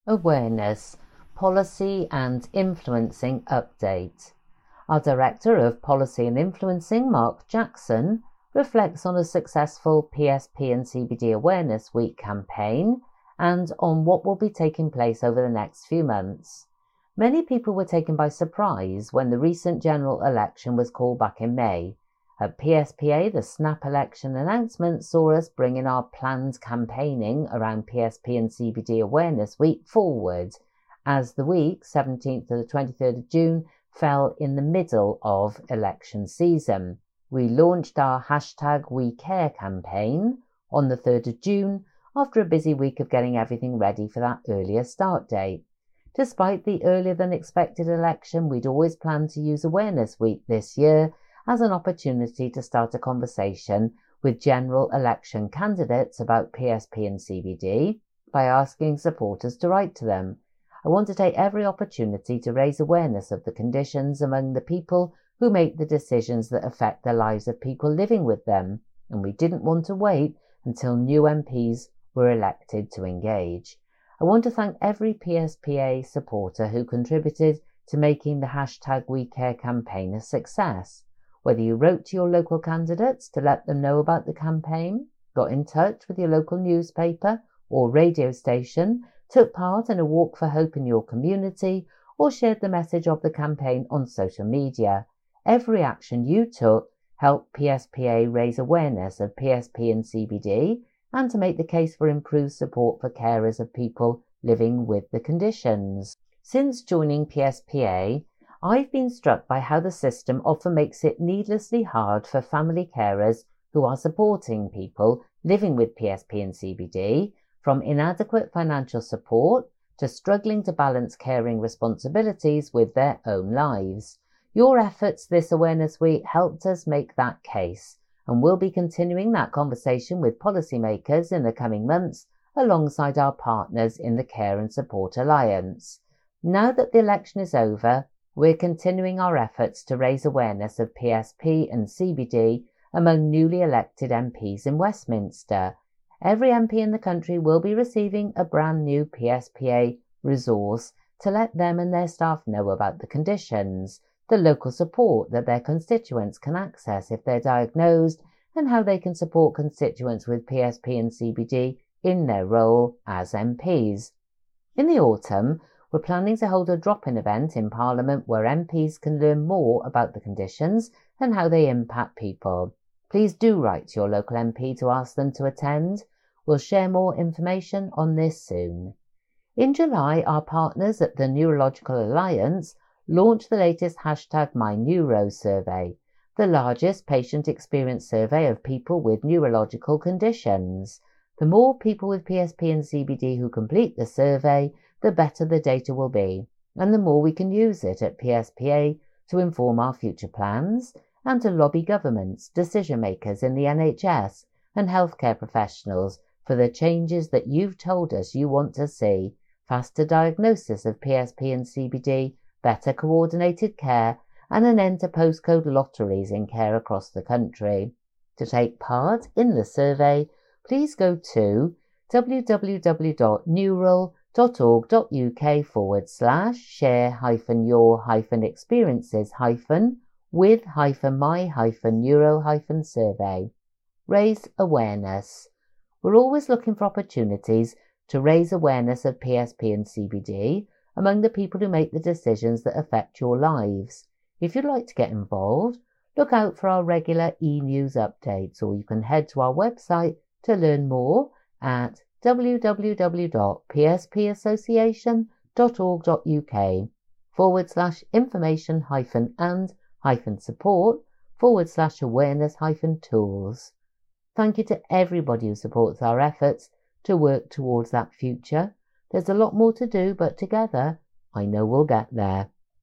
Awareness, Policy and Influencing Update. Our Director of Policy and Influencing, Mark Jackson, reflects on a successful PSP and CBD Awareness Week campaign and on what will be taking place over the next few months. Many people were taken by surprise when the recent general election was called back in May. At PSPA, the snap election announcement saw us bringing our planned campaigning around PSP and CBD Awareness Week forward, as the week, 17th to the 23rd of June, fell in the middle of election season. We launched our #WeCare campaign on the 3rd of June after a busy week of getting everything ready for that earlier start date. Despite the earlier than expected election, we'd always planned to use Awareness Week this year as an opportunity to start a conversation with general election candidates about PSP and CBD by asking supporters to write to them. I want to take every opportunity to raise awareness of the conditions among the people who make the decisions that affect the lives of people living with them, and we didn't want to wait until new MPs were elected to engage. I want to thank every PSPA supporter who contributed to making the #WeCare campaign a success. Whether you wrote to your local candidates to let them know about the campaign, got in touch with your local newspaper or radio station, took part in a walk for hope in your community, or shared the message of the campaign on social media, every action you took helped PSPA raise awareness of PSP and CBD and to make the case for improved support for carers of people living with the conditions. Since joining PSPA, I've been struck by how the system often makes it needlessly hard for family carers who are supporting people living with PSP and CBD, from inadequate financial support to struggling to balance caring responsibilities with their own lives. Your efforts this Awareness Week helped us make that case, and we'll be continuing that conversation with policymakers in the coming months alongside our partners in the Care and Support Alliance. Now that the election is over, we're continuing our efforts to raise awareness of PSP and CBD among newly elected MPs in Westminster. Every MP in the country will be receiving a brand new PSPA resource to let them and their staff know about the conditions, the local support that their constituents can access if they're diagnosed, and how they can support constituents with PSP and CBD in their role as MPs. In the autumn, we're planning to hold a drop-in event in Parliament where MPs can learn more about the conditions and how they impact people. Please do write to your local MP to ask them to attend. We'll share more information on this soon. In July, our partners at the Neurological Alliance launched the latest #MyNeuro survey, the largest patient experience survey of people with neurological conditions. The more people with PSP and CBD who complete the survey, the better the data will be, and the more we can use it at PSPA to inform our future plans and to lobby governments, decision makers in the NHS and healthcare professionals for the changes that you've told us you want to see: faster diagnosis of PSP and CBD, better coordinated care, and an end to postcode lotteries in care across the country. To take part in the survey, please go to www.neural.org.uk/share-your-experiences-with-my-neuro-survey. Raise awareness. We're always looking for opportunities to raise awareness of PSP and CBD among the people who make the decisions that affect your lives. If you'd like to get involved, look out for our regular e-news updates, or you can head to our website to learn more at www.pspassociation.org.uk/information-and-support/awareness-tools. Thank you to everybody who supports our efforts to work towards that future. There's a lot more to do, but together, I know we'll get there.